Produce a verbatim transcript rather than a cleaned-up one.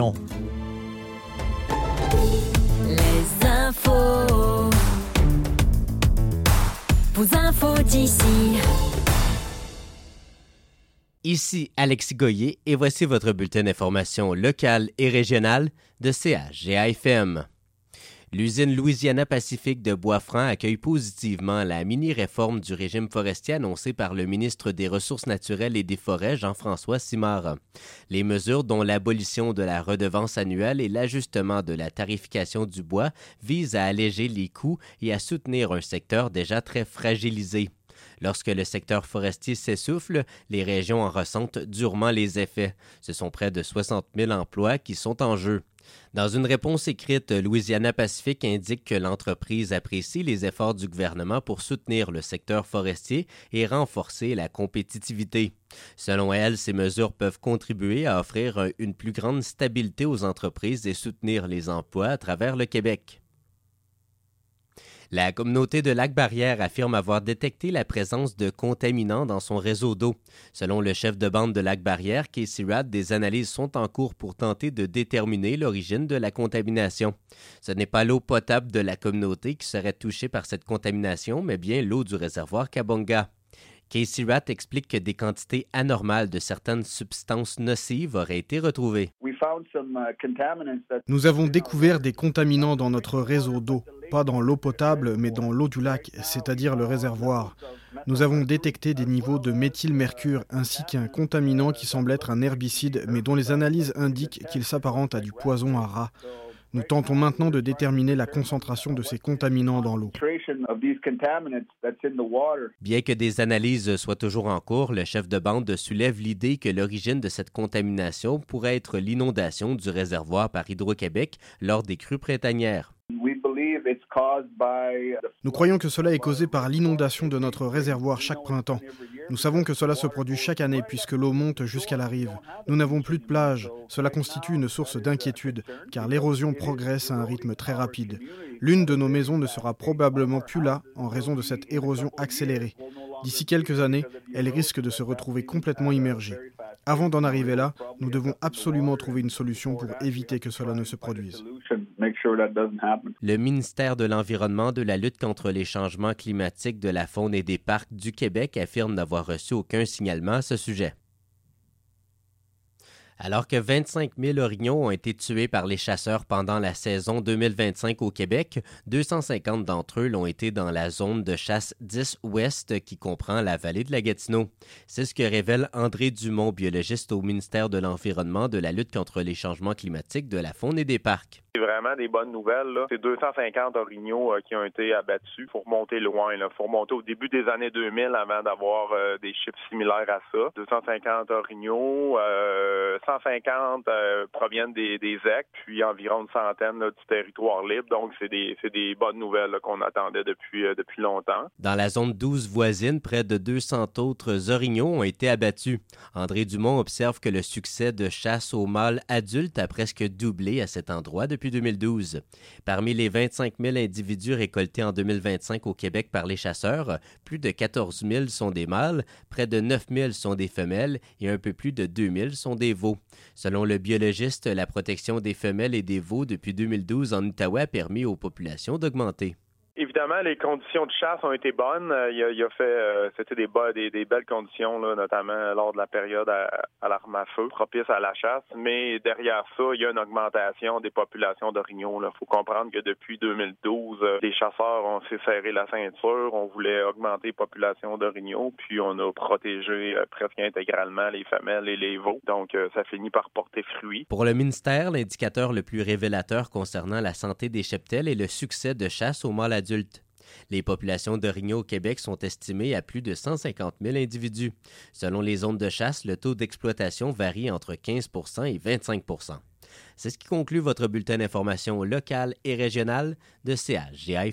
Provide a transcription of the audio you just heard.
information. Les infos. Vos infos d'ici. Ici Alexis Goyer et voici votre bulletin d'information locale et régionale de C H G A F M. L'usine Louisiana Pacifique de Bois-Franc accueille positivement la mini-réforme du régime forestier annoncée par le ministre des Ressources naturelles et des Forêts, Jean-François Simard. Les mesures, dont l'abolition de la redevance annuelle et l'ajustement de la tarification du bois, visent à alléger les coûts et à soutenir un secteur déjà très fragilisé. Lorsque le secteur forestier s'essouffle, les régions en ressentent durement les effets. Ce sont près de soixante mille emplois qui sont en jeu. Dans une réponse écrite, Louisiana Pacifique indique que l'entreprise apprécie les efforts du gouvernement pour soutenir le secteur forestier et renforcer la compétitivité. Selon elle, ces mesures peuvent contribuer à offrir une plus grande stabilité aux entreprises et soutenir les emplois à travers le Québec. La communauté de Lac-Barrière affirme avoir détecté la présence de contaminants dans son réseau d'eau. Selon le chef de bande de Lac-Barrière, Casey Ratt, des analyses sont en cours pour tenter de déterminer l'origine de la contamination. Ce n'est pas l'eau potable de la communauté qui serait touchée par cette contamination, mais bien l'eau du réservoir Kabonga. Casey Ratt explique que des quantités anormales de certaines substances nocives auraient été retrouvées. Nous avons découvert des contaminants dans notre réseau d'eau, pas dans l'eau potable, mais dans l'eau du lac, c'est-à-dire le réservoir. Nous avons détecté des niveaux de méthylmercure ainsi qu'un contaminant qui semble être un herbicide, mais dont les analyses indiquent qu'il s'apparente à du poison à rats. Nous tentons maintenant de déterminer la concentration de ces contaminants dans l'eau. Bien que des analyses soient toujours en cours, le chef de bande soulève l'idée que l'origine de cette contamination pourrait être l'inondation du réservoir par Hydro-Québec lors des crues printanières. Nous croyons que cela est causé par l'inondation de notre réservoir chaque printemps. Nous savons que cela se produit chaque année puisque l'eau monte jusqu'à la rive. Nous n'avons plus de plage. Cela constitue une source d'inquiétude car l'érosion progresse à un rythme très rapide. L'une de nos maisons ne sera probablement plus là en raison de cette érosion accélérée. D'ici quelques années, elle risque de se retrouver complètement immergée. Avant d'en arriver là, nous devons absolument trouver une solution pour éviter que cela ne se produise. Le ministère de l'Environnement, de la lutte contre les changements climatiques, de la faune et des parcs du Québec affirme n'avoir reçu aucun signalement à ce sujet. Alors que vingt-cinq mille orignaux ont été tués par les chasseurs pendant la saison deux mille vingt-cinq au Québec, deux cent cinquante d'entre eux l'ont été dans la zone de chasse dix Ouest qui comprend la vallée de la Gatineau. C'est ce que révèle André Dumont, biologiste au ministère de l'Environnement, de la lutte contre les changements climatiques, de la faune et des parcs. C'est vraiment des bonnes nouvelles, là. C'est deux cent cinquante orignaux euh, qui ont été abattus. Il faut remonter loin. Il faut remonter au début des années deux mille avant d'avoir euh, des chiffres similaires à ça. deux cent cinquante orignaux, euh, cent cinquante euh, proviennent des, des E C, puis environ une centaine là, du territoire libre. Donc, c'est des, c'est des bonnes nouvelles là, qu'on attendait depuis, euh, depuis longtemps. Dans la zone douze voisine, près de deux cents autres orignaux ont été abattus. André Dumont observe que le succès de chasse aux mâles adultes a presque doublé à cet endroit depuis deux mille douze. Parmi les vingt-cinq mille individus récoltés en deux mille vingt-cinq au Québec par les chasseurs, plus de quatorze mille sont des mâles, près de neuf mille sont des femelles et un peu plus de deux mille sont des veaux. Selon le biologiste, la protection des femelles et des veaux depuis deux mille douze en Outaouais a permis aux populations d'augmenter. Évidemment, les conditions de chasse ont été bonnes. Il a, il a fait, euh, c'était des, bas, des, des belles conditions, là, notamment lors de la période à, à l'arme à feu, propice à la chasse. Mais derrière ça, il y a une augmentation des populations d'orignaux. Il faut comprendre que depuis deux mille douze, euh, les chasseurs ont s'est serré la ceinture. On voulait augmenter les populations d'orignaux, puis on a protégé euh, presque intégralement les femelles et les veaux. Donc, euh, ça finit par porter fruit. Pour le ministère, l'indicateur le plus révélateur concernant la santé des cheptels est le succès de chasse aux mâles adultes. Les populations d'orignaux au Québec sont estimées à plus de cent cinquante mille individus. Selon les zones de chasse, le taux d'exploitation varie entre quinze pour cent et vingt-cinq pour cent. C'est ce qui conclut votre bulletin d'information locale et régionale de C H G A F M.